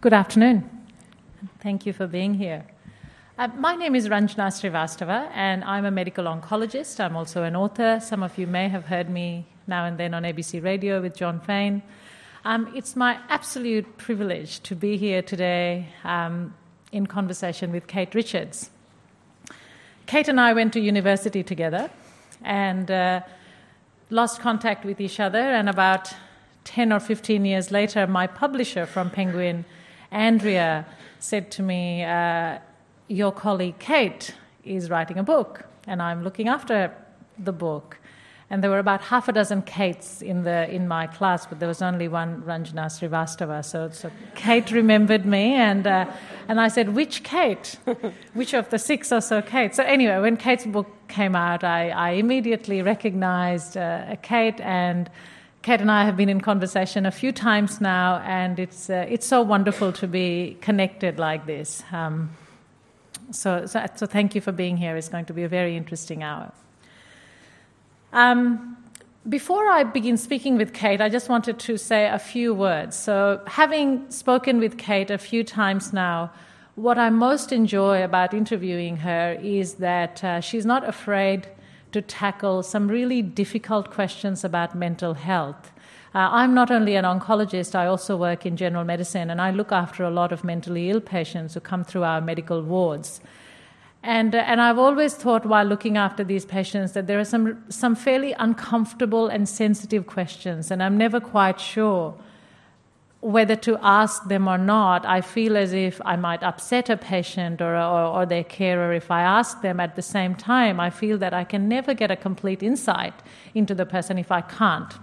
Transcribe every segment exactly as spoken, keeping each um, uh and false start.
Good afternoon. Thank you for being here. Uh, my name is Ranjana Srivastava, and I'm a medical oncologist. I'm also an author. Some of you may have heard me now and then on A B C Radio with John Fain. Um, it's my absolute privilege to be here today um, in conversation with Kate Richards. Kate and I went to university together and uh, lost contact with each other, and about ten or fifteen years later, my publisher from Penguin, Andrea, said to me, uh, your colleague Kate is writing a book, and I'm looking after the book. And there were about half a dozen Kates in the in my class, but there was only one Ranjana Srivastava. So, so Kate remembered me, and uh, and I said, which Kate? Which of the six or so Kate? So anyway, when Kate's book came out, I, I immediately recognized uh, a Kate, and Kate and I have been in conversation a few times now, and it's uh, it's so wonderful to be connected like this. Um, so, so so thank you for being here. It's going to be a very interesting hour. Um, before I begin speaking with Kate, I just wanted to say a few words. So, having spoken with Kate a few times now, what I most enjoy about interviewing her is that uh, she's not afraid to tackle some really difficult questions about mental health. Uh, I'm not only an oncologist, I also work in general medicine, and I look after a lot of mentally ill patients who come through our medical wards. And, uh, and I've always thought while looking after these patients that there are some, some fairly uncomfortable and sensitive questions, and I'm never quite sure whether to ask them or not. I feel as if I might upset a patient or, or, or their carer if I ask them. At the same time, I feel that I can never get a complete insight into the person if I can't.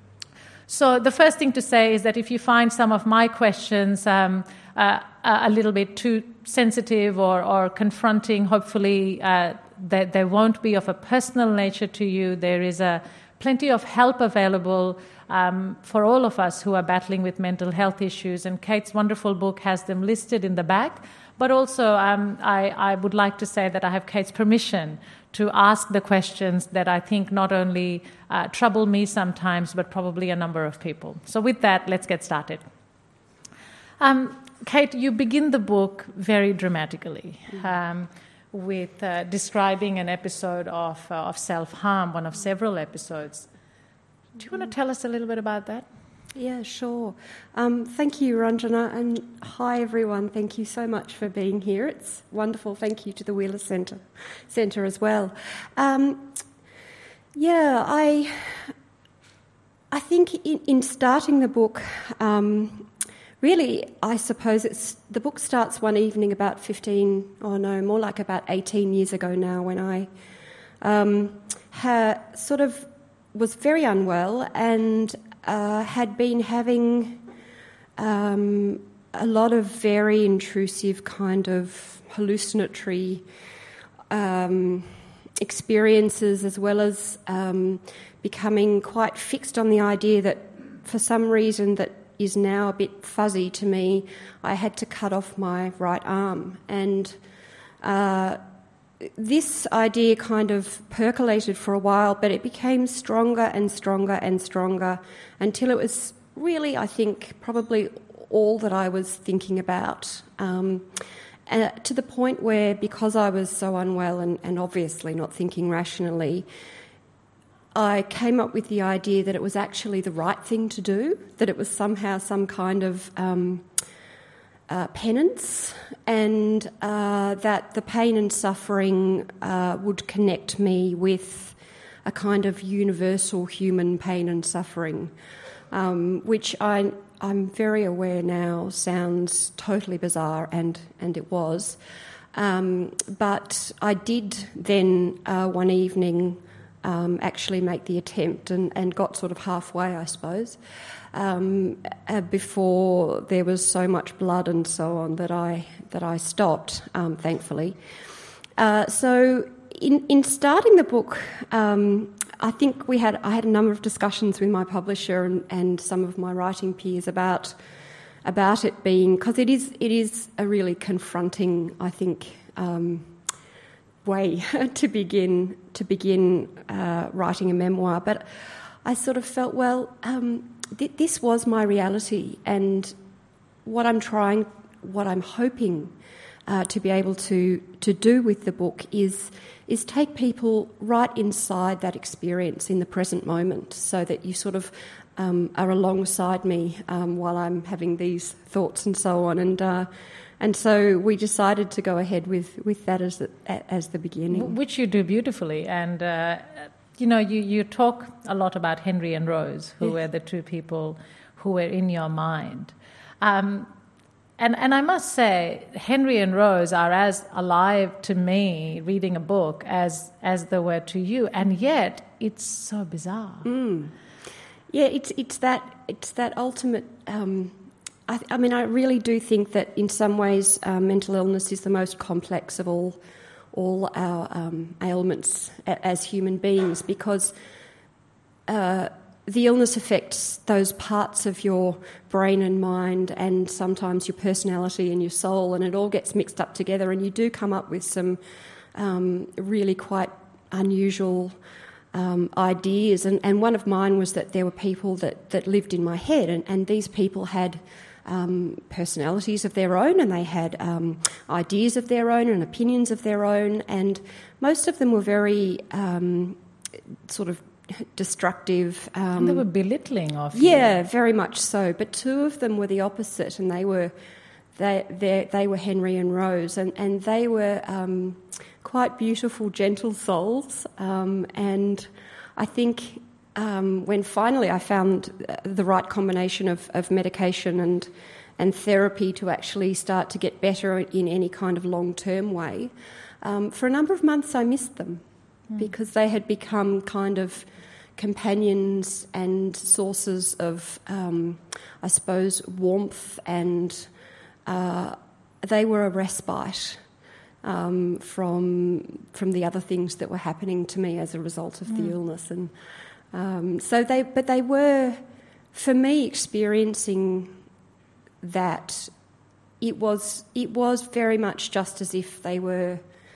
So the first thing to say is that if you find some of my questions um, uh, a little bit too sensitive or, or confronting, hopefully uh, they, they won't be of a personal nature to you. There is a plenty of help available um, for all of us who are battling with mental health issues, and Kate's wonderful book has them listed in the back. But also um, I, I would like to say that I have Kate's permission to ask the questions that I think not only uh, trouble me sometimes, but probably a number of people. So with that, let's get started. Um, Kate, you begin the book very dramatically um, with uh, describing an episode of, uh, of self-harm, one of several episodes. Do you want to tell us a little bit about that? Yeah, sure. Um, thank you, Ranjana, and hi, everyone. Thank you so much for being here. It's wonderful. Thank you to the Wheeler Centre, Centre as well. Um, yeah, I, I think in, in starting the book, um, really, I suppose it's the book starts one evening about fifteen, or no, more like about eighteen years ago now, when I um, ha, sort of was very unwell and Uh, had been having um, a lot of very intrusive kind of hallucinatory um, experiences, as well as um, becoming quite fixed on the idea that for some reason that is now a bit fuzzy to me, I had to cut off my right arm. And uh, this idea kind of percolated for a while, but it became stronger and stronger and stronger until it was really, I think, probably all that I was thinking about. Um, uh, to the point where, because I was so unwell and, and obviously not thinking rationally, I came up with the idea that it was actually the right thing to do, that it was somehow some kind of Um, Uh, penance, and uh, that the pain and suffering uh, would connect me with a kind of universal human pain and suffering, um, which I, I'm very aware now sounds totally bizarre, and, and it was. Um, but I did then uh, one evening um, actually make the attempt and, and got sort of halfway, I suppose. Um, uh, before there was so much blood and so on that I that I stopped, um, thankfully. Uh, so in in starting the book, um, I think we had I had a number of discussions with my publisher and, and some of my writing peers about about it being, because it is it is a really confronting, I think, um, way to begin to begin uh, writing a memoir. But I sort of felt, well, um, th- this was my reality, and what I'm trying, what I'm hoping uh, to be able to to do with the book is is take people right inside that experience in the present moment, so that you sort of um, are alongside me um, while I'm having these thoughts and so on. And uh, and so we decided to go ahead with, with that as the, as the beginning, which you do beautifully. And uh, you know, you you talk a lot about Henry and Rose, who yes. were the two people who were in your mind. Um, And and I must say, Henry and Rose are as alive to me reading a book as as they were to you, and yet it's so bizarre. Mm. Yeah, it's it's that it's that ultimate. Um, I, I mean, I really do think that in some ways, uh, mental illness is the most complex of all all our um, ailments a, as human beings, because Uh, the illness affects those parts of your brain and mind, and sometimes your personality and your soul, and it all gets mixed up together, and you do come up with some um, really quite unusual um, ideas. And, and one of mine was that there were people that, that lived in my head, and, and these people had um, personalities of their own, and they had um, ideas of their own and opinions of their own, and most of them were very um, sort of destructive. Um, and they were belittling of you. Yeah, very much so. But two of them were the opposite, and they were they they, they were Henry and Rose, and, and they were um, quite beautiful, gentle souls. Um, and I think um, when finally I found the right combination of, of medication and and therapy to actually start to get better in any kind of long-term way, um, for a number of months I missed them mm. because they had become kind of companions and sources of, um, I suppose, warmth, and uh, they were a respite um, from from the other things that were happening to me as a result of mm. the illness. And um, so they, but they were, for me, experiencing that. It was it was very much just as if they were,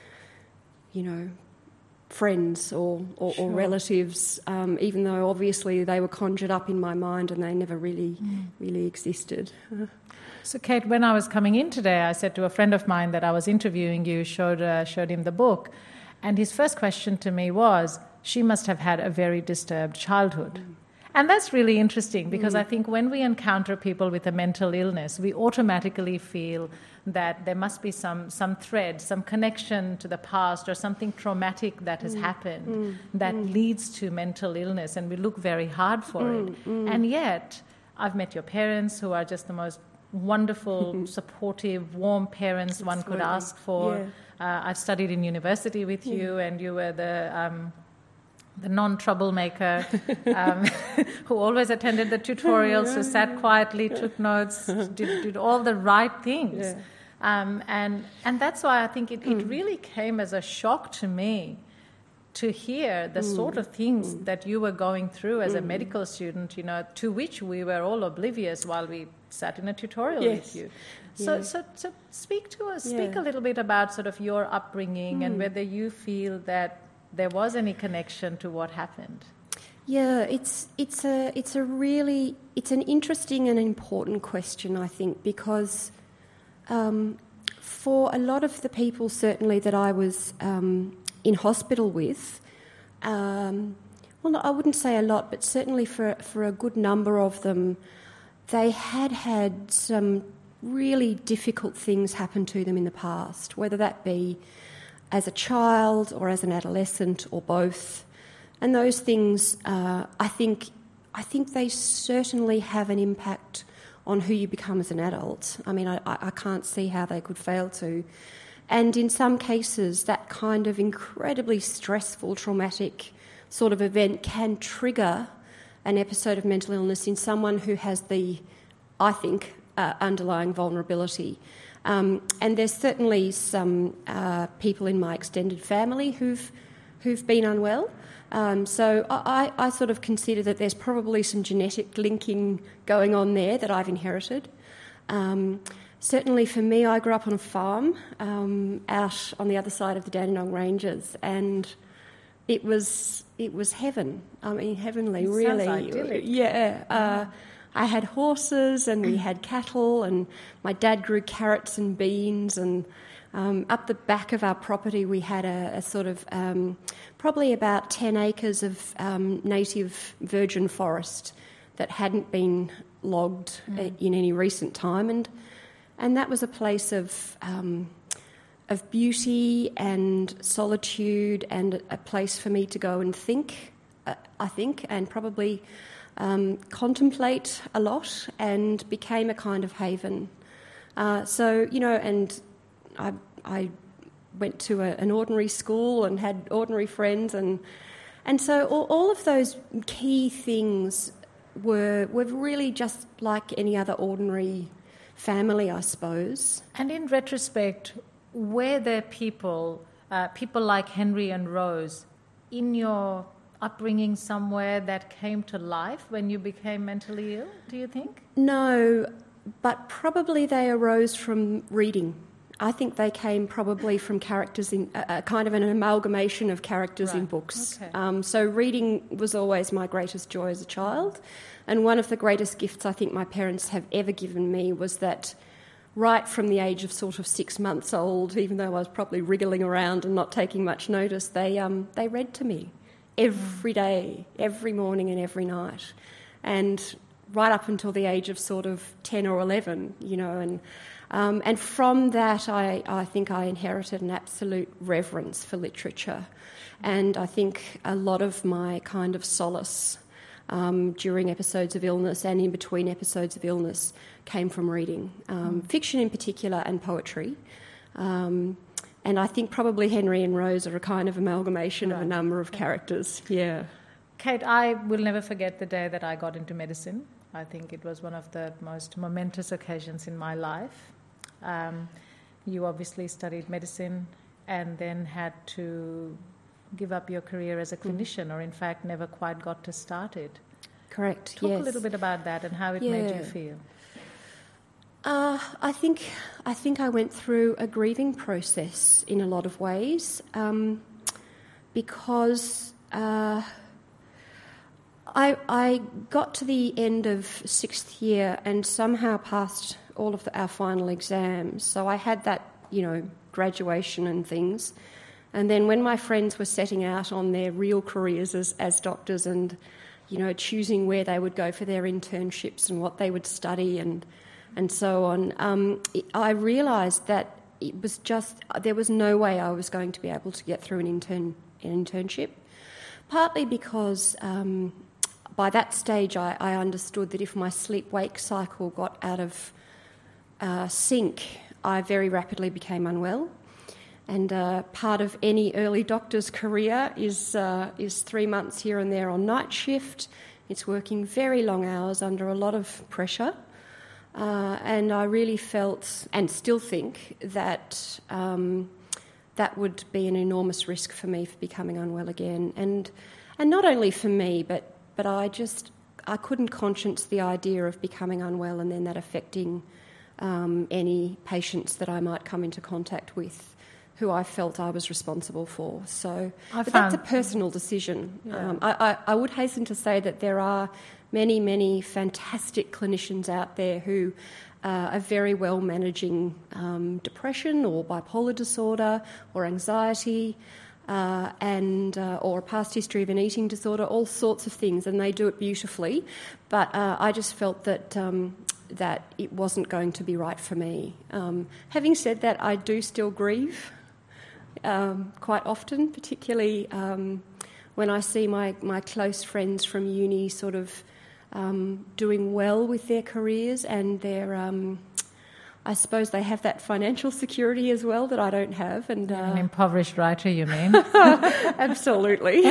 you know, friends or, or, sure. or relatives, um, even though obviously they were conjured up in my mind and they never really, mm. really existed. So, Kate, when I was coming in today, I said to a friend of mine that I was interviewing you, showed uh, showed him the book, and his first question to me was, she must have had a very disturbed childhood. Mm. And that's really interesting, because mm. I think when we encounter people with a mental illness, we automatically feel that there must be some, some thread, some connection to the past, or something traumatic that has mm. happened mm. that mm. leads to mental illness, and we look very hard for mm. it. Mm. And yet, I've met your parents, who are just the most wonderful, supportive, warm parents Absolutely. One could ask for. Yeah. Uh, I've studied in university with yeah. you, and you were the... Um, the non-troublemaker um, who always attended the tutorials, who sat quietly, took notes, did, did all the right things. Yeah. Um, and and that's why I think it, it really came as a shock to me to hear the mm. sort of things mm. that you were going through as mm. a medical student, you know, to which we were all oblivious while we sat in a tutorial yes. with you. So, yeah. so, so speak to us, yeah. speak a little bit about sort of your upbringing mm. and whether you feel that there was any connection to what happened. Yeah, it's it's a it's a really it's an interesting and important question, I think, because um, for a lot of the people, certainly that I was um, in hospital with, um, well, I wouldn't say a lot, but certainly for for a good number of them, they had had some really difficult things happen to them in the past, whether that be as a child or as an adolescent or both. And those things, uh, I think I think they certainly have an impact on who you become as an adult. I mean, I, I can't see how they could fail to. And in some cases, that kind of incredibly stressful, traumatic sort of event can trigger an episode of mental illness in someone who has the, I think, uh, underlying vulnerability. Um, and there's certainly some uh, people in my extended family who've who've been unwell. Um, so I, I sort of consider that there's probably some genetic linking going on there that I've inherited. Um, certainly for me, I grew up on a farm um, out on the other side of the Dandenong Ranges, and it was it was heaven. I mean, heavenly, it really. Sounds idyllic. Yeah. Uh, I had horses and we had cattle, and my dad grew carrots and beans, and um, up the back of our property we had a, a sort of um, probably about ten acres of um, native virgin forest that hadn't been logged mm. in any recent time, and and that was a place of um, of beauty and solitude, and a place for me to go and think, uh, I think, and probably um, contemplate a lot, and became a kind of haven. Uh, so, you know, and I, I went to a, an ordinary school and had ordinary friends, and and so all, all of those key things were were really just like any other ordinary family, I suppose. And in retrospect, were there people, uh, people like Henry and Rose, in your upbringing somewhere that came to life when you became mentally ill, do you think? No, but probably they arose from reading. I think they came probably from characters in a, a kind of an amalgamation of characters right. in books. Okay. Um, so reading was always my greatest joy as a child, and one of the greatest gifts I think my parents have ever given me was that right from the age of sort of six months old, even though I was probably wriggling around and not taking much notice, they um, they read to me every day, every morning and every night, and right up until the age of sort of ten or eleven, you know, and um, and from that I, I think I inherited an absolute reverence for literature, and I think a lot of my kind of solace um, during episodes of illness and in between episodes of illness came from reading, um, mm. fiction in particular and poetry. Um, and I think probably Henry and Rose are a kind of amalgamation right. of a number of characters, yeah. Kate, I will never forget the day that I got into medicine. I think it was one of the most momentous occasions in my life. Um, you obviously studied medicine and then had to give up your career as a clinician, mm. or in fact never quite got to start it. Correct, Talk yes. a little bit about that and how it yeah. made you feel. Uh, I think I think I went through a grieving process in a lot of ways, um, because uh, I, I got to the end of sixth year and somehow passed all of the, our final exams. So I had that, you know, graduation and things. And then when my friends were setting out on their real careers as, as doctors and, you know, choosing where they would go for their internships and what they would study and and so on, um, I realised that it was just, there was no way I was going to be able to get through an intern an internship, partly because um, by that stage I, I understood that if my sleep-wake cycle got out of uh, sync, I very rapidly became unwell. And uh, part of any early doctor's career is uh, is three months here and there on night shift. It's working very long hours under a lot of pressure. Uh, and I really felt, and still think, that um, that would be an enormous risk for me for becoming unwell again. And and not only for me, but, but I just, I couldn't conscience the idea of becoming unwell and then that affecting um, any patients that I might come into contact with, who I felt I was responsible for. So but that's a personal decision. Yeah. Um, I, I, I would hasten to say that there are many, many fantastic clinicians out there who uh, are very well managing um, depression or bipolar disorder or anxiety uh, and uh, or a past history of an eating disorder, all sorts of things, and they do it beautifully. But uh, I just felt that um, that it wasn't going to be right for me. Um, having said that, I do still grieve um, quite often, particularly um, when I see my, my close friends from uni sort of Um, doing well with their careers, and they're, um, I suppose they have that financial security as well that I don't have. And uh, an impoverished writer, you mean? Absolutely.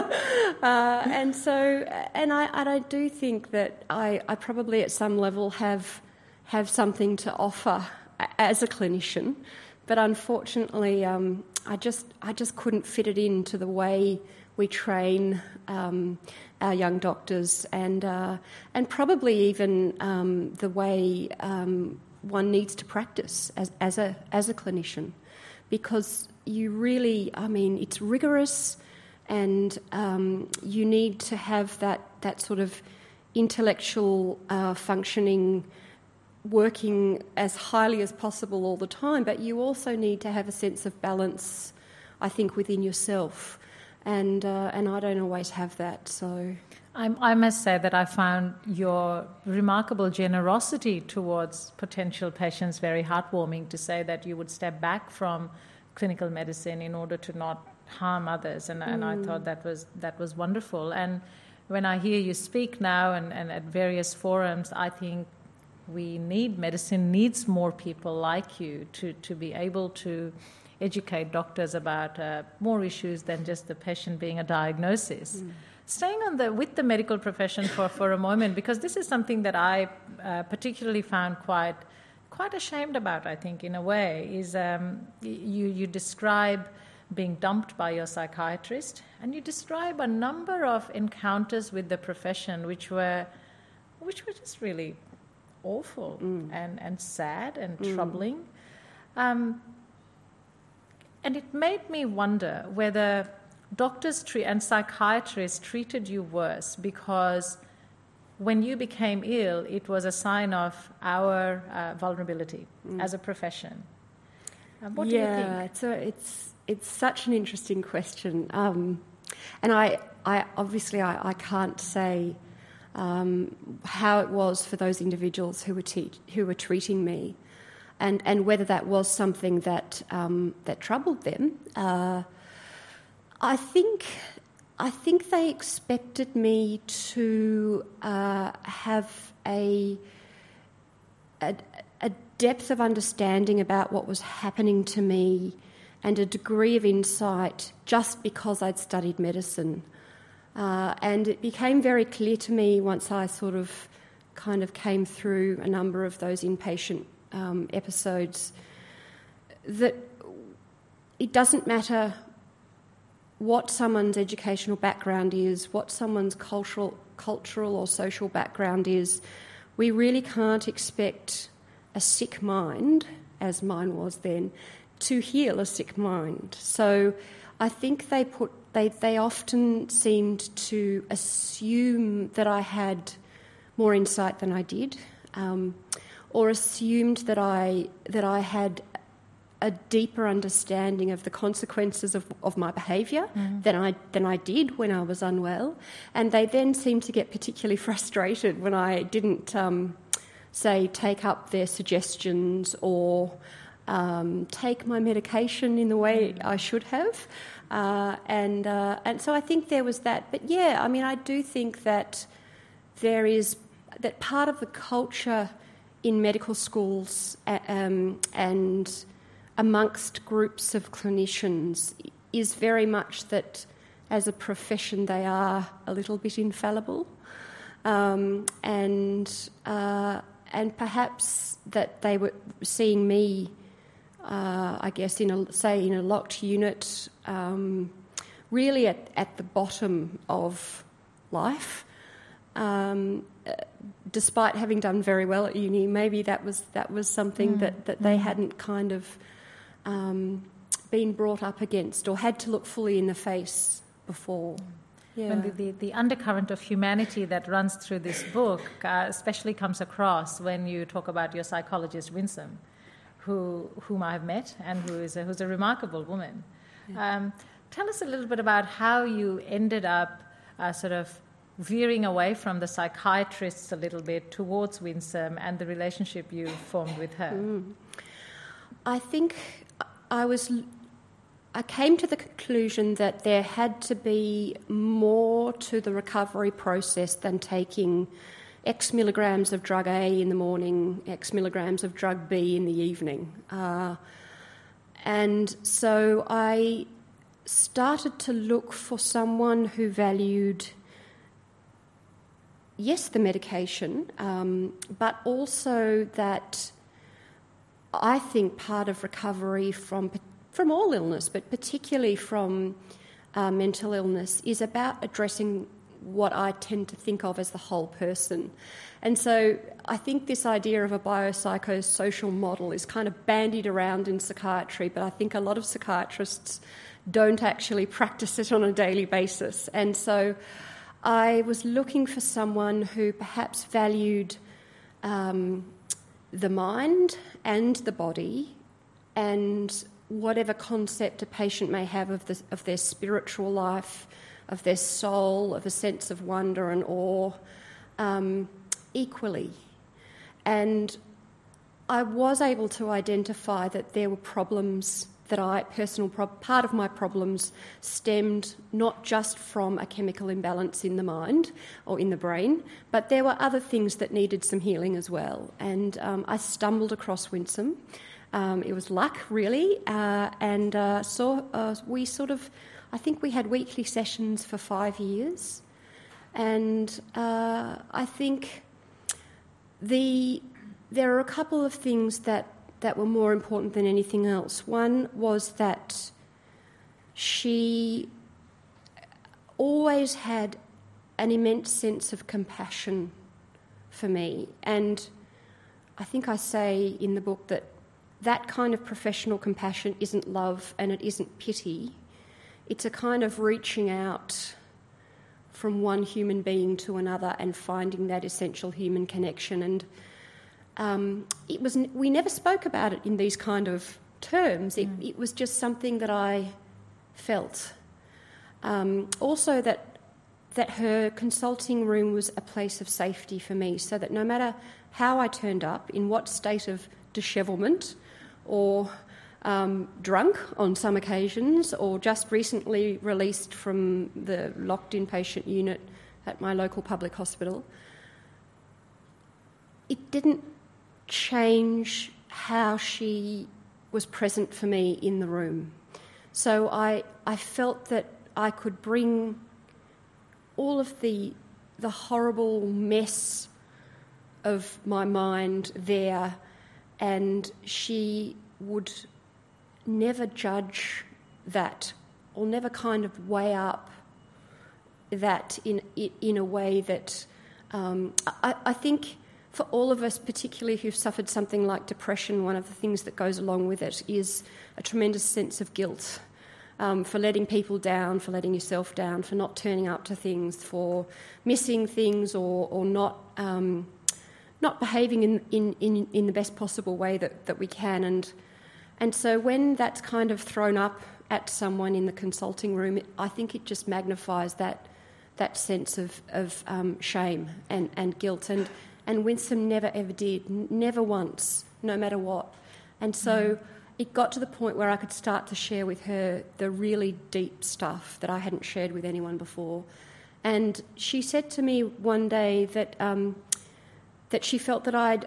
uh, and so, and I, and I do think that I, I probably at some level have have something to offer as a clinician, but unfortunately, um, I just I just couldn't fit it into the way we train um, our young doctors, and uh, and probably even um, the way um, one needs to practice as as a as a clinician, because you really, I mean, it's rigorous, and um, you need to have that that sort of intellectual uh, functioning, working as highly as possible all the time, but you also need to have a sense of balance, I think, within yourself. And uh, and I don't always have that, so... I, I must say that I found your remarkable generosity towards potential patients very heartwarming, to say that you would step back from clinical medicine in order to not harm others, and, mm. and I thought that was that was wonderful. And when I hear you speak now and, and at various forums, I think we need, medicine needs more people like you to, to be able to educate doctors about uh, more issues than just the patient being a diagnosis. Mm. Staying on the with the medical profession for, for a moment, because this is something that I uh, particularly found quite quite ashamed about, I think, in a way, is um, you, you describe being dumped by your psychiatrist, and you describe a number of encounters with the profession which were which were just really awful mm. and, and sad and mm. troubling. Um, and it made me wonder whether doctors tre- and psychiatrists treated you worse because when you became ill, it was a sign of our uh, vulnerability mm. as a profession. Uh, what yeah, do you think? it's a, it's it's such an interesting question, um, and I I obviously I, I can't say um, how it was for those individuals who were te- who were treating me, and and whether that was something that um, that troubled them. Uh, I think I think they expected me to uh, have a, a a depth of understanding about what was happening to me and a degree of insight just because I'd studied medicine. Uh, and it became very clear to me once I sort of kind of came through a number of those inpatient um, episodes that it doesn't matter what someone's educational background is, what someone's cultural, cultural or social background is. We really can't expect a sick mind, as mine was then, to heal a sick mind. So I think they put they they often seemed to assume that I had more insight than I did, um, or assumed that I that I had a deeper understanding of the consequences of, of my behaviour mm. than I than I did when I was unwell, and they then seemed to get particularly frustrated when I didn't, um, say, take up their suggestions or um, take my medication in the way mm. I should have, uh, and uh, and so I think there was that. But yeah, I mean, I do think that there is that part of the culture in medical schools uh, um, and amongst groups of clinicians is very much that as a profession they are a little bit infallible, um, and uh, and perhaps that they were seeing me, uh, I guess, in a say in a locked unit, um, really at, at the bottom of life. Um, despite having done very well at uni, maybe that was that was something mm. that, that they mm. hadn't kind of Um, been brought up against or had to look fully in the face before. Yeah. When the, the, the undercurrent of humanity that runs through this book uh, especially comes across when you talk about your psychologist, Winsome, who whom I've met and who is a, who's a remarkable woman. Yeah. Um, tell us a little bit about how you ended up uh, sort of veering away from the psychiatrists a little bit towards Winsome and the relationship you formed with her. Mm. I think I was. I came to the conclusion that there had to be more to the recovery process than taking X milligrams of drug A in the morning, X milligrams of drug B in the evening. Uh, and so I started to look for someone who valued, yes, the medication, um, but also that I think part of recovery from from all illness, but particularly from uh, mental illness, is about addressing what I tend to think of as the whole person. And so I think this idea of a biopsychosocial model is kind of bandied around in psychiatry, but I think a lot of psychiatrists don't actually practice it on a daily basis. And so I was looking for someone who perhaps valued um, the mind and the body and whatever concept a patient may have of, the, of their spiritual life, of their soul, of a sense of wonder and awe, um, equally. And I was able to identify that there were problems that I, personal, pro- part of my problems stemmed not just from a chemical imbalance in the mind or in the brain, but there were other things that needed some healing as well. And um, I stumbled across Winsome. Um, it was luck, really, uh, and uh, so uh, we sort of, I think we had weekly sessions for five years, and uh, I think the there are a couple of things that, that were more important than anything else. One was that she always had an immense sense of compassion for me, and I think I say in the book that that kind of professional compassion isn't love and it isn't pity. It's a kind of reaching out from one human being to another and finding that essential human connection. And um, it was we never spoke about it in these kind of terms. It, mm. it was just something that I felt. Um, also that that her consulting room was a place of safety for me, so that no matter how I turned up, in what state of dishevelment or um, drunk on some occasions, or just recently released from the locked inpatient unit at my local public hospital, it didn't change how she was present for me in the room. So I, I felt that I could bring all of the, the horrible mess of my mind there, and she would never judge that or never kind of weigh up that in in a way that um, I, I think for all of us, particularly who've suffered something like depression, one of the things that goes along with it is a tremendous sense of guilt um, for letting people down, for letting yourself down, for not turning up to things, for missing things or, or not... Um, not behaving in, in, in, in the best possible way that, that we can. And and so when that's kind of thrown up at someone in the consulting room, it, I think it just magnifies that that sense of, of um, shame and, and guilt. And, and Winsome never ever did, n- never once, no matter what. And so mm. it got to the point where I could start to share with her the really deep stuff that I hadn't shared with anyone before. And she said to me one day that... Um, that she felt that I'd,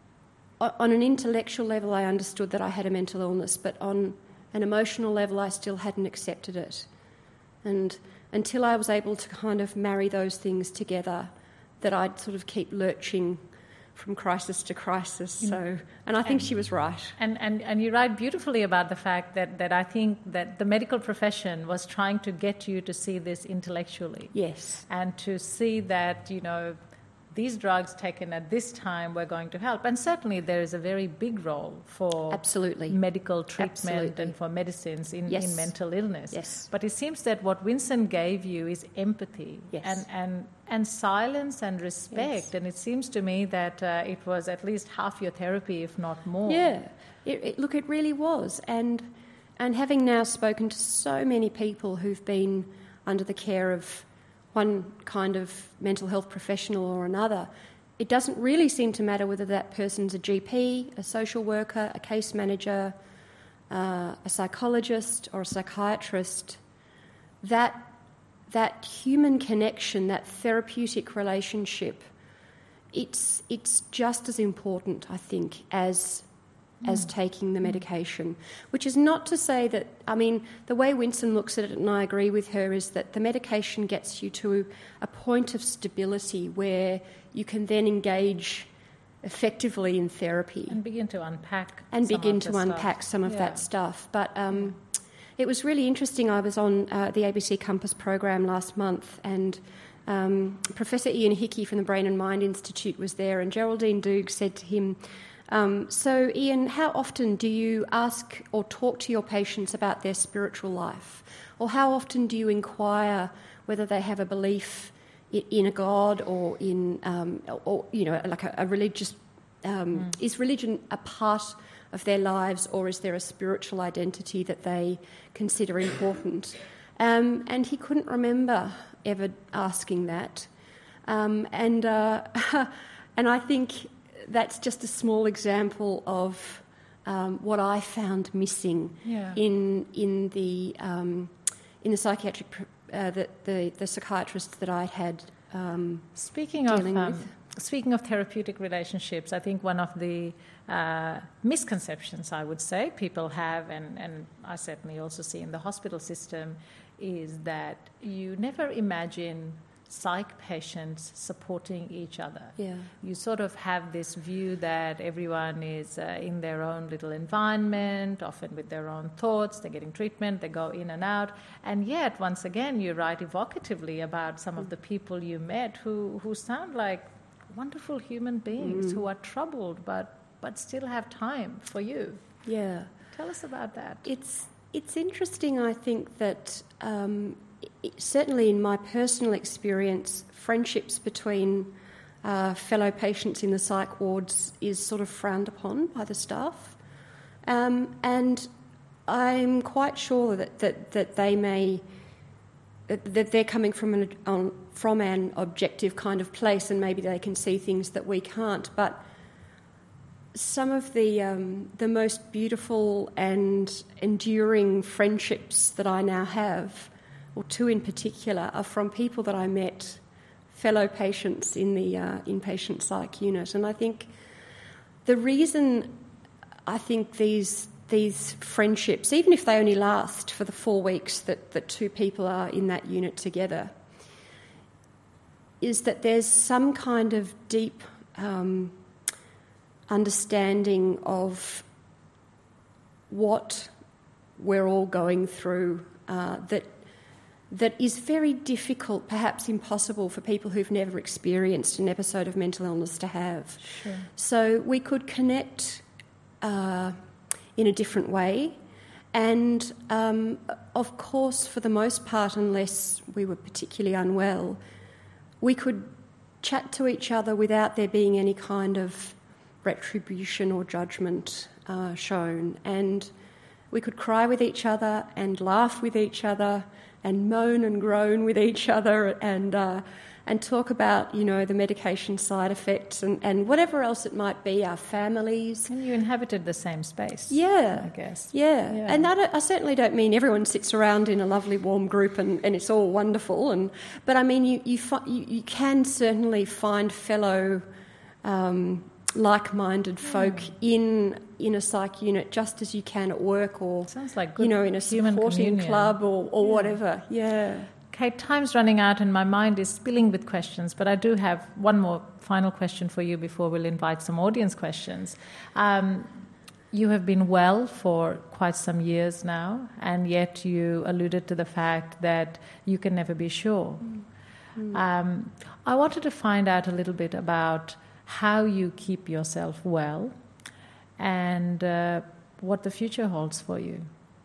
on an intellectual level, I understood that I had a mental illness, but on an emotional level, I still hadn't accepted it. And until I was able to kind of marry those things together, that I'd sort of keep lurching from crisis to crisis. So, and I think and, she was right. And, and and you write beautifully about the fact that, that I think that the medical profession was trying to get you to see this intellectually. Yes. And to see that, you know, these drugs taken at this time were going to help. And certainly there is a very big role for Absolutely. medical treatment Absolutely. and for medicines in, yes. in mental illness. Yes. But it seems that what Winsome gave you is empathy yes. and, and, and silence and respect. Yes. And it seems to me that uh, it was at least half your therapy, if not more. Yeah. It, it, look, it really was. And, and having now spoken to so many people who've been under the care of one kind of mental health professional or another, it doesn't really seem to matter whether that person's a G P, a social worker, a case manager, uh, a psychologist or a psychiatrist. That, that human connection, that therapeutic relationship, it's, it's just as important, I think, as as taking the medication, which is not to say that, I mean, the way Winsome looks at it, and I agree with her, is that the medication gets you to a point of stability where you can then engage effectively in therapy. And begin to unpack And some begin of to the unpack stuff. some of yeah. that stuff. But um, it was really interesting. I was on uh, the A B C Compass program last month, and um, Professor Ian Hickey from the Brain and Mind Institute was there, and Geraldine Doog said to him, Um, so, Ian, how often do you ask or talk to your patients about their spiritual life? Or how often do you inquire whether they have a belief in a god or in, um, or you know, like a, a religious. Um, mm. Is religion a part of their lives, or is there a spiritual identity that they consider important? Um, and he couldn't remember ever asking that. Um, and uh, and I think that's just a small example of um, what I found missing yeah. in in the um, in the psychiatric uh, the, the the psychiatrists that I had. Um, Speaking of um, speaking of therapeutic relationships, I think one of the uh, misconceptions I would say people have, and, and I certainly also see in the hospital system, is that you never imagine psych patients supporting each other. Yeah. You sort of have this view that everyone is uh, in their own little environment, often with their own thoughts, they're getting treatment, they go in and out. And yet, once again, you write evocatively about some of the people you met who, who sound like wonderful human beings mm. who are troubled but, but still have time for you. Yeah. Tell us about that. It's, it's interesting, I think, that... Um, certainly in my personal experience, friendships between uh, fellow patients in the psych wards is sort of frowned upon by the staff. Um, and I'm quite sure that, that, that they may, that they're coming from an, um, from an objective kind of place, and maybe they can see things that we can't. But some of the um, the most beautiful and enduring friendships that I now have, or two in particular, are from people that I met, fellow patients in the uh, inpatient psych unit. And I think the reason I think these these friendships, even if they only last for the four weeks that, that two people are in that unit together, is that there's some kind of deep um, understanding of what we're all going through uh, that that is very difficult, perhaps impossible, for people who've never experienced an episode of mental illness to have. Sure. So we could connect uh, in a different way. And, um, of course, for the most part, unless we were particularly unwell, we could chat to each other without there being any kind of retribution or judgment uh, shown. And we could cry with each other and laugh with each other and moan and groan with each other, and uh, and talk about, you know, the medication side effects and, and whatever else it might be, our families. And you inhabited the same space. Yeah. I guess. Yeah. yeah. And that, I certainly don't mean everyone sits around in a lovely warm group and, and it's all wonderful. And But I mean, you you, fi- you, you can certainly find fellow um, like-minded folk mm. in in a psych unit, just as you can at work, or sounds like good, you know, in a supporting club or, or yeah. whatever. Yeah. Kate, time's running out and my mind is spilling with questions, but I do have one more final question for you before we'll invite some audience questions. Um, you have been well for quite some years now, and yet you alluded to the fact that you can never be sure. Mm. Mm. Um, I wanted to find out a little bit about how you keep yourself well and uh, what the future holds for you.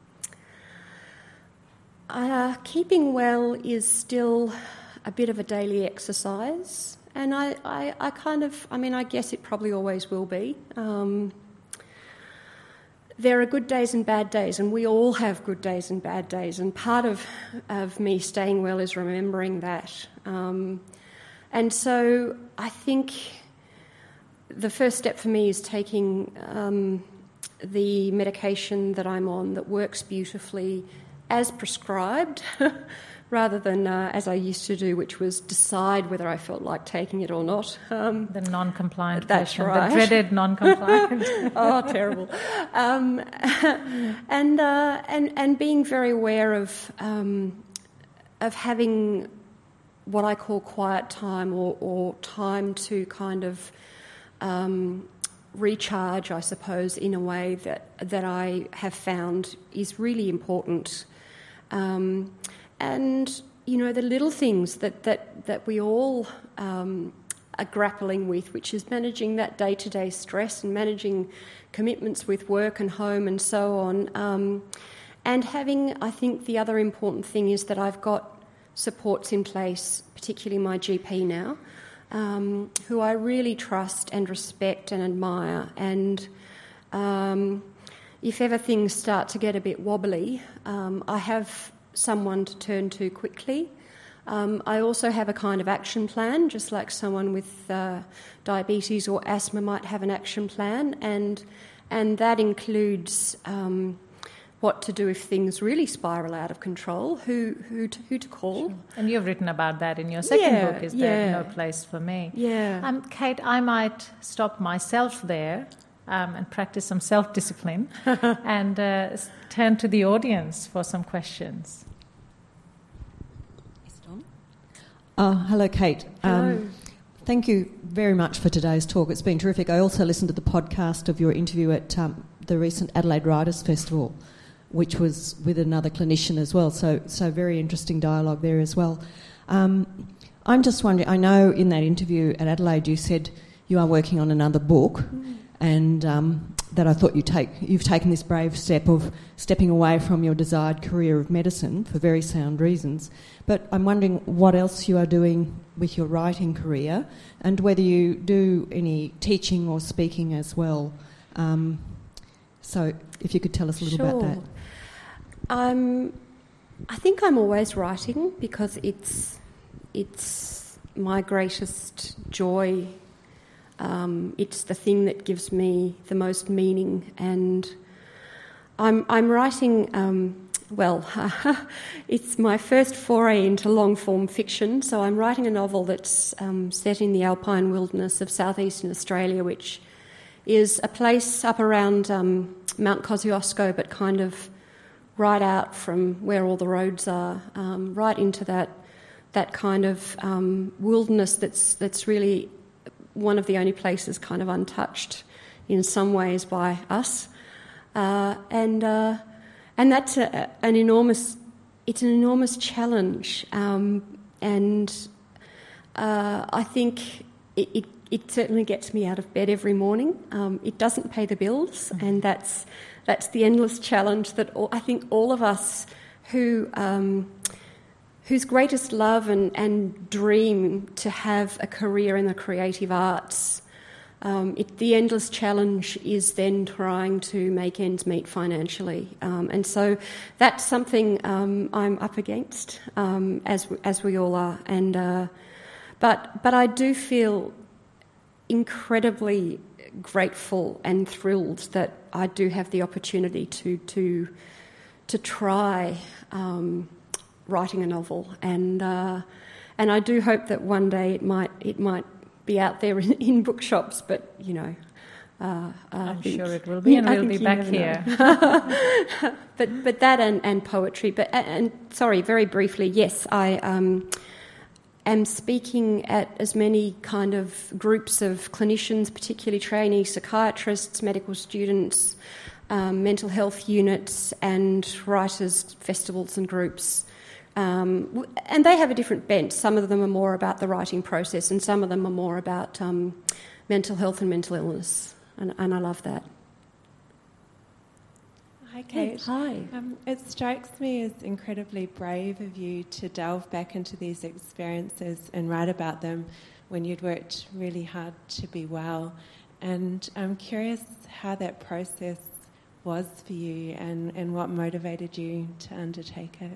Uh, keeping well is still a bit of a daily exercise, and I, I, I kind of, I mean, I guess it probably always will be. Um, there are good days and bad days, and we all have good days and bad days, and part of, of me staying well is remembering that. Um, and so I think the first step for me is taking um, the medication that I'm on that works beautifully as prescribed, rather than uh, as I used to do, which was decide whether I felt like taking it or not. Um, the non-compliant that's patient, right. The dreaded non-compliant. Oh, terrible. Um, and, uh, and and being very aware of um, of having what I call quiet time, or, or time to kind of Um, recharge, I suppose, in a way that that I have found is really important. Um, and, you know, the little things that, that, that we all um, are grappling with, which is managing that day-to-day stress and managing commitments with work and home and so on. Um, and having, I think the other important thing is that I've got supports in place, particularly my G P now, um, who I really trust and respect and admire. And um, if ever things start to get a bit wobbly, um, I have someone to turn to quickly. Um, I also have a kind of action plan, just like someone with uh, diabetes or asthma might have an action plan, and and that includes um, what to do if things really spiral out of control, who who to, who to call. Sure. And you've written about that in your second yeah, book, Is yeah. There No Place for Me? Yeah. Um, Kate, I might stop myself there um, and practice some self-discipline and uh, turn to the audience for some questions. Uh, hello, Kate. Hello. Um, thank you very much for today's talk. It's been terrific. I also listened to the podcast of your interview at um, the recent Adelaide Writers' Festival, which was with another clinician as well. So, so very interesting dialogue there as well. Um, I'm just wondering, I know in that interview at Adelaide you said you are working on another book, mm. and um, that I thought you take, you've taken this brave step of stepping away from your desired career of medicine for very sound reasons. But I'm wondering what else you are doing with your writing career and whether you do any teaching or speaking as well. Um, so if you could tell us a little sure. about that. Um, I think I'm always writing because it's it's my greatest joy. Um, it's the thing that gives me the most meaning, and I'm I'm writing. Um, well, it's my first foray into long-form fiction. So I'm writing a novel that's um, set in the alpine wilderness of southeastern Australia, which is a place up around um, Mount Kosciuszko, but kind of right out from where all the roads are, um, right into that that kind of um, wilderness that's that's really one of the only places kind of untouched in some ways by us. Uh, and uh, and that's a, an enormous, it's an enormous challenge. Um, and uh, I think it, it, it certainly gets me out of bed every morning. Um, it doesn't pay the bills, mm-hmm. and that's that's the endless challenge that all, I think all of us who um, whose greatest love and, and dream to have a career in the creative arts, um, it, the endless challenge is then trying to make ends meet financially. Um, and so that's something um, I'm up against, um, as as we all are. And uh, but but I do feel incredibly grateful and thrilled that I do have the opportunity to to to try um, writing a novel, and uh, and I do hope that one day it might it might be out there in, in bookshops. But you know, uh, I'm think, sure it will be, and I we'll be back here. but but that and, and poetry. But and sorry, very briefly, yes, I. Um, am speaking at as many kind of groups of clinicians, particularly trainee psychiatrists, medical students, um, mental health units, and writers' festivals and groups. Um, and they have a different bent. Some of them are more about the writing process, and some of them are more about um, mental health and mental illness. And, and I love that. Hi, Kate. Hi. Um, it strikes me as incredibly brave of you to delve back into these experiences and write about them when you'd worked really hard to be well. And I'm curious how that process was for you and, and what motivated you to undertake it.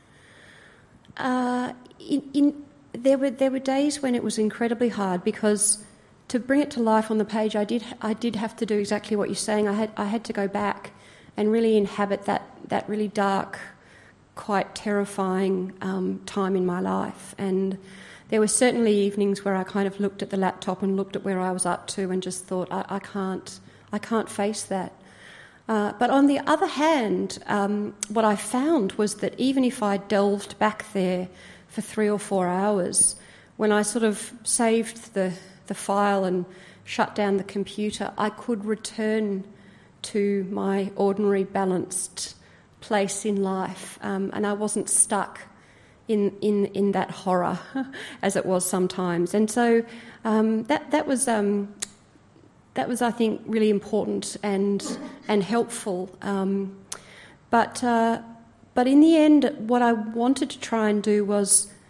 Uh, in, in, there were there were days when it was incredibly hard because to bring it to life on the page, I did I did have to do exactly what you're saying. I had I had to go back and really inhabit that, that really dark, quite terrifying um, time in my life. And there were certainly evenings where I kind of looked at the laptop and looked at where I was up to and just thought, I, I can't, I can't face that. Uh, but on the other hand, um, what I found was that even if I delved back there for three or four hours, when I sort of saved the, the file and shut down the computer, I could return to my ordinary, balanced place in life, um, and I wasn't stuck in in, in that horror as it was sometimes. And so um, that that was um, that was, I think, really important and and helpful. Um, but uh, but in the end, what I wanted to try and do was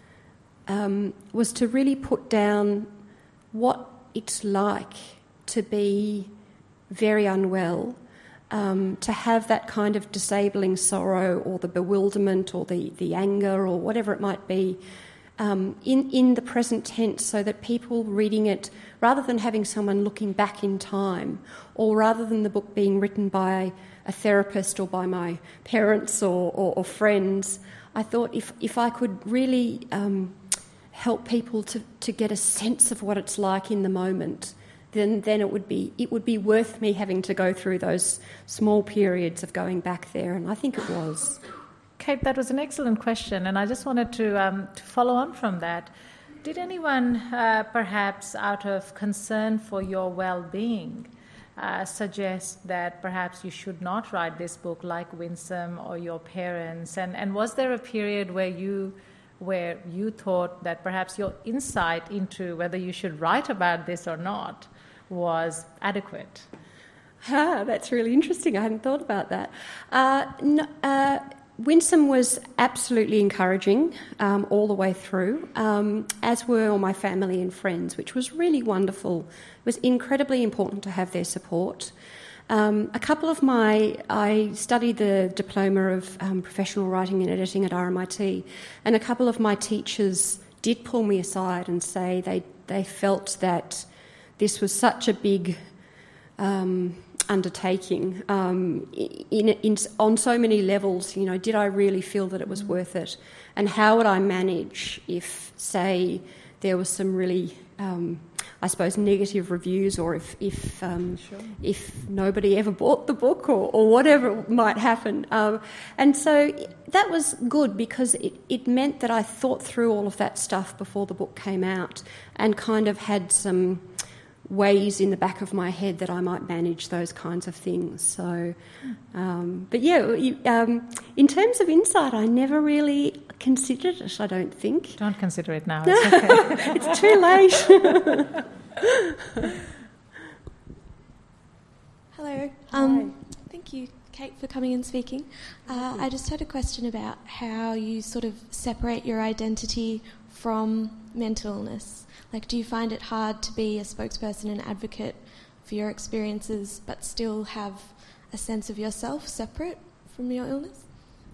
um, was to really put down what it's like to be very unwell, um, to have that kind of disabling sorrow or the bewilderment or the, the anger or whatever it might be um, in, in the present tense, so that people reading it, rather than having someone looking back in time, or rather than the book being written by a therapist or by my parents or, or, or friends, I thought if, if I could really um, help people to, to get a sense of what it's like in the moment, then then it would be it would be worth me having to go through those small periods of going back there, and I think it was. Kate, that was an excellent question, and I just wanted to um, to follow on from that. Did anyone, uh, perhaps out of concern for your well-being, uh, suggest that perhaps you should not write this book like Winsome or your parents? And, and was there a period where you where you thought that perhaps your insight into whether you should write about this or not was adequate? Ah, that's really interesting. I hadn't thought about that. Uh, no, uh, Winsome was absolutely encouraging um, all the way through, um, as were all my family and friends, which was really wonderful. It was incredibly important to have their support. Um, a couple of my, I studied the diploma of um, professional writing and editing at R M I T, and a couple of my teachers did pull me aside and say they, they felt that this was such a big um, undertaking um, in, in, on so many levels. You know, did I really feel that it was worth it? And how would I manage if, say, there was some really, um, I suppose, negative reviews, or if if, um, sure. if nobody ever bought the book, or, or whatever might happen. Um, and so that was good, because it, it meant that I thought through all of that stuff before the book came out, and kind of had some ways in the back of my head that I might manage those kinds of things. So, um, but yeah, um, in terms of insight, I never really considered it, I don't think. Don't consider it now, it's okay. It's too late. Hello. Um, thank you, Kate, for coming and speaking. Uh, I just had a question about how you sort of separate your identity from mental illness. Like, do you find it hard to be a spokesperson and advocate for your experiences but still have a sense of yourself separate from your illness?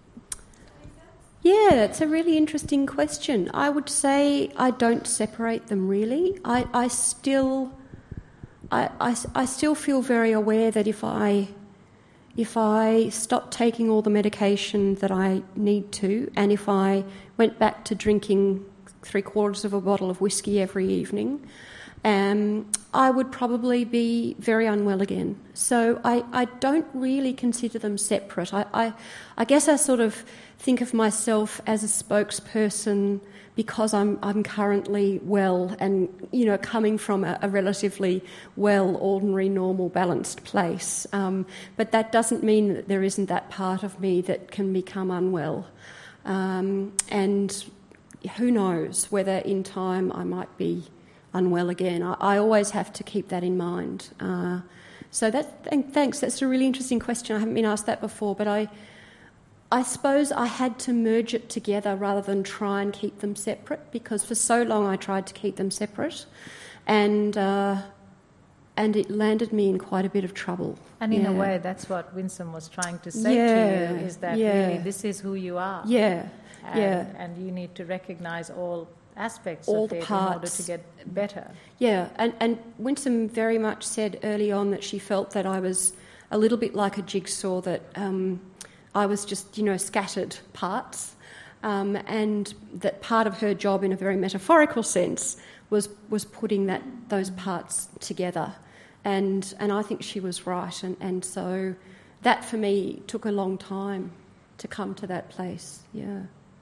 Yeah, it's a really interesting question. I would say I don't separate them really. I, I still I, I, I still feel very aware that if I if I stopped taking all the medication that I need to, and if I went back to drinking three quarters of a bottle of whiskey every evening, um, I would probably be very unwell again. So I, I don't really consider them separate. I, I, I guess I sort of think of myself as a spokesperson because I'm I'm currently well, and, you know, coming from a, a relatively well, ordinary, normal, balanced place. Um, but that doesn't mean that there isn't that part of me that can become unwell. Um, and who knows whether in time I might be unwell again. I, I always have to keep that in mind. Uh, so that th- thanks. That's a really interesting question. I haven't been asked that before, but I, I suppose I had to merge it together rather than try and keep them separate, because for so long I tried to keep them separate, and uh, and it landed me in quite a bit of trouble. And in yeah. a way, that's what Winsome was trying to say yeah. to you, is that yeah. really this is who you are. Yeah. And, yeah. and you need to recognise all aspects all of the it parts. in order to get better. Yeah, and, and Winsome very much said early on that she felt that I was a little bit like a jigsaw, that um, I was just, you know, scattered parts, um, and that part of her job, in a very metaphorical sense, was was putting that those parts together. And and I think she was right, and, and so that for me took a long time to come to that place, yeah.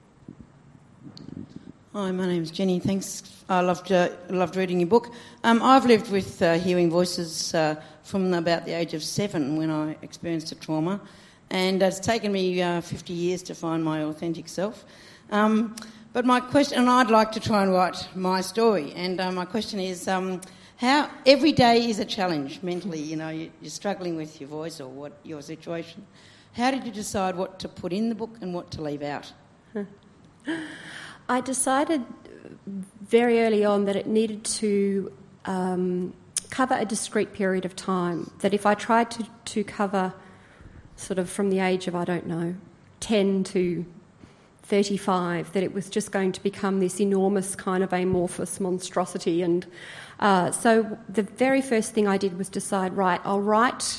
Hi, my name's Jenny. Thanks. I loved uh, loved reading your book. Um, I've lived with uh, hearing voices uh, from about the age of seven when I experienced a trauma, and it's taken me uh, fifty years to find my authentic self. Um, but my question, and I'd like to try and write my story, and uh, my question is, um, how every day is a challenge mentally. You know, you, you're struggling with your voice or what your situation. How did you decide what to put in the book and what to leave out? I decided very early on that it needed to um, cover a discrete period of time, that if I tried to, to cover sort of from the age of, I don't know, ten to thirty-five, that it was just going to become this enormous kind of amorphous monstrosity. And uh, so the very first thing I did was decide, right, I'll write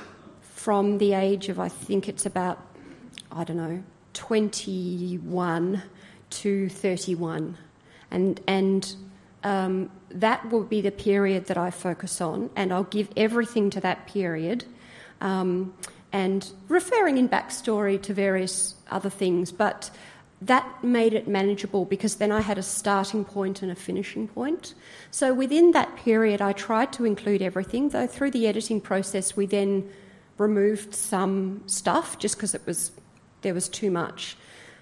from the age of, I think it's about, I don't know, twenty-one to thirty-one. And, and um, that will be the period that I focus on, and I'll give everything to that period, um, and referring in backstory to various other things, but that made it manageable because then I had a starting point and a finishing point. So within that period, I tried to include everything, though through the editing process we then removed some stuff just because it was there was too much.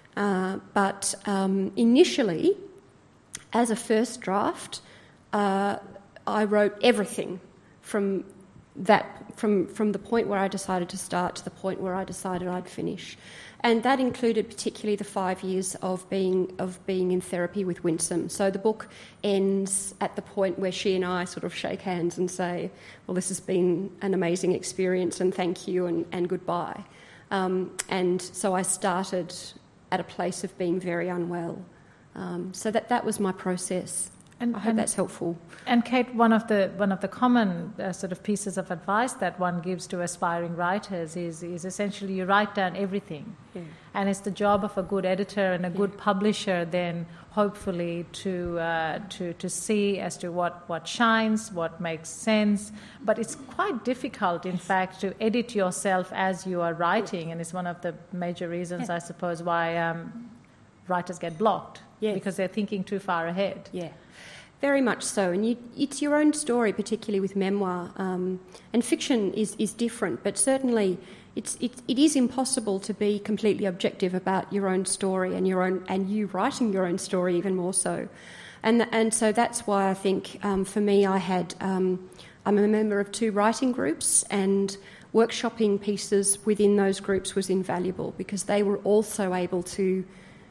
Uh, but um, initially, as a first draft, uh, I wrote everything from that from from the point where I decided to start to the point where I decided I'd finish. And that included particularly the five years of being of being in therapy with Winsome. So the book ends at the point where she and I sort of shake hands and say, well, this has been an amazing experience and thank you and, and goodbye. Um, and so I started at a place of being very unwell. Um, so that, that was my process. And, I hope and, that's helpful. And Kate, one of the one of the common uh, sort of pieces of advice that one gives to aspiring writers is is essentially you write down everything, yeah. and it's the job of a good editor and a good yeah. publisher then hopefully to uh, to to see as to what, what shines, what makes sense. But it's quite difficult, in fact, to edit yourself as you are writing, yeah. and it's one of the major reasons, yeah. I suppose, why um, writers get blocked yes. because they're thinking too far ahead. Yeah. Very much so, and you, it's your own story, particularly with memoir. Um, and fiction is, is different, but certainly it's, it, it is impossible to be completely objective about your own story and your own and you writing your own story even more so. And and so that's why I think um, for me, I had um, I'm a member of two writing groups, and workshopping pieces within those groups was invaluable because they were also able to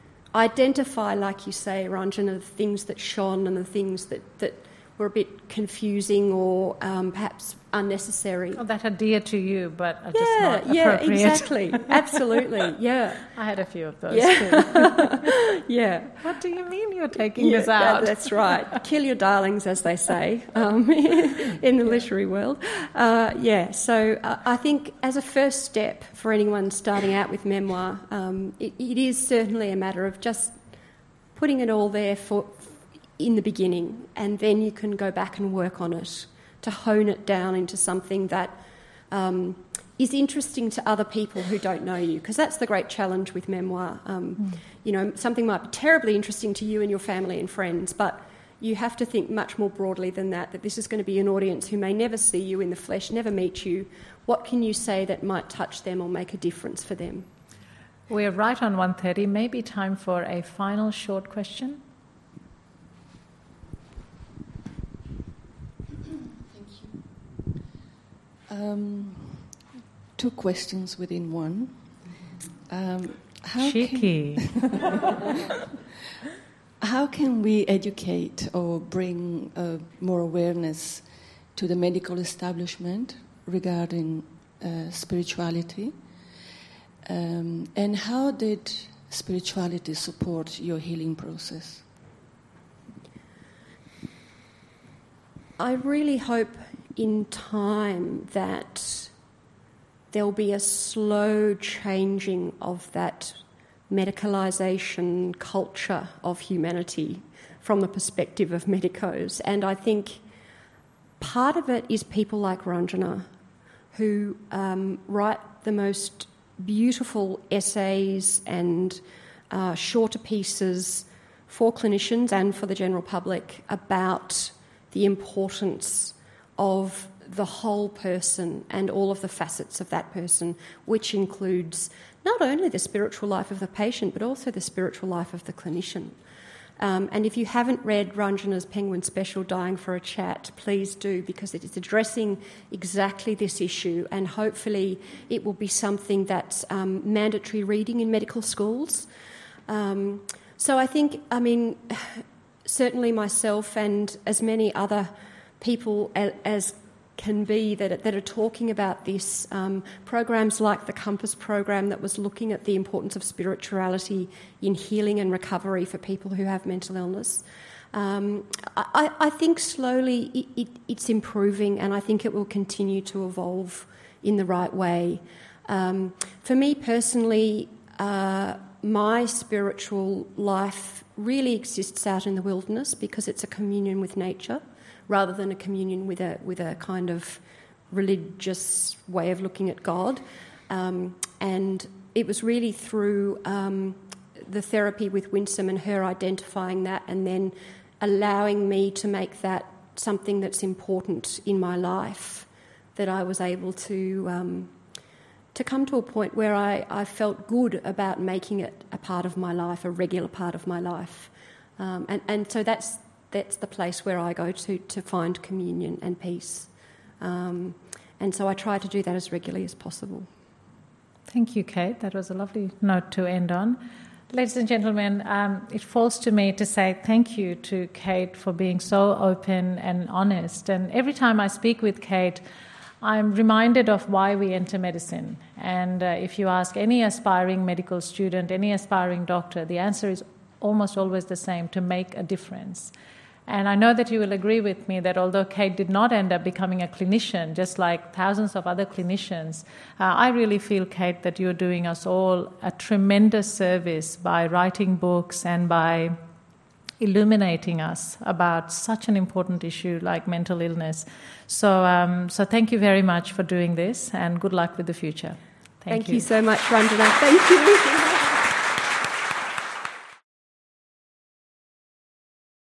identify, like you say, Ranjana, the things that shone and the things that, that were a bit confusing or um, perhaps unnecessary. Oh, that are dear to you, but are yeah, just not yeah, appropriate. exactly, absolutely, yeah. I had a few of those yeah. too. yeah. What do you mean you're taking yeah, this out? That, that's right. Kill your darlings, as they say um, in the literary world. Uh, yeah, so uh, I think as a first step for anyone starting out with memoir, um, it, it is certainly a matter of just putting it all there for in the beginning, and then you can go back and work on it to hone it down into something that um, is interesting to other people who don't know you, because that's the great challenge with memoir. Um, mm. You know, something might be terribly interesting to you and your family and friends, but you have to think much more broadly than that, that this is going to be an audience who may never see you in the flesh, never meet you. What can you say that might touch them or make a difference for them? We're right on one thirty. Maybe time for a final short question. Um, two questions within one. Um, how Cheeky. Can, how can we educate or bring uh, more awareness to the medical establishment regarding uh, spirituality? Um, and how did spirituality support your healing process? I really hope in time that there'll be a slow changing of that medicalisation culture of humanity from the perspective of medicos. And I think part of it is people like Ranjana, who um, write the most beautiful essays and uh, shorter pieces for clinicians and for the general public about the importance of the whole person and all of the facets of that person, which includes not only the spiritual life of the patient, but also the spiritual life of the clinician. Um, and if you haven't read Ranjana's Penguin Special, Dying for a Chat, please do, because it is addressing exactly this issue, and hopefully it will be something that's um, mandatory reading in medical schools. Um, so I think, I mean, certainly myself and as many other people as, as can be that are, that are talking about this, um, programs like the Compass program that was looking at the importance of spirituality in healing and recovery for people who have mental illness. Um, I, I think slowly it, it, it's improving, and I think it will continue to evolve in the right way. Um, for me personally, uh, my spiritual life really exists out in the wilderness because it's a communion with nature rather than a communion with a with a kind of religious way of looking at God. Um, and it was really through um, the therapy with Winsome and her identifying that and then allowing me to make that something that's important in my life that I was able to um, to come to a point where I, I felt good about making it a part of my life, a regular part of my life. Um, and, and so that's that's the place where I go to to find communion and peace. Um, and so I try to do that as regularly as possible. Thank you, Kate. That was a lovely note to end on. Ladies and gentlemen, um, it falls to me to say thank you to Kate for being so open and honest. And every time I speak with Kate, I'm reminded of why we enter medicine. And uh, if you ask any aspiring medical student, any aspiring doctor, the answer is almost always the same: to make a difference. And I know that you will agree with me that although Kate did not end up becoming a clinician, just like thousands of other clinicians, uh, I really feel, Kate, that you're doing us all a tremendous service by writing books and by illuminating us about such an important issue like mental illness. So, um, so thank you very much for doing this, and good luck with the future. Thank, Thank you. you so much, Ranjana. Thank you.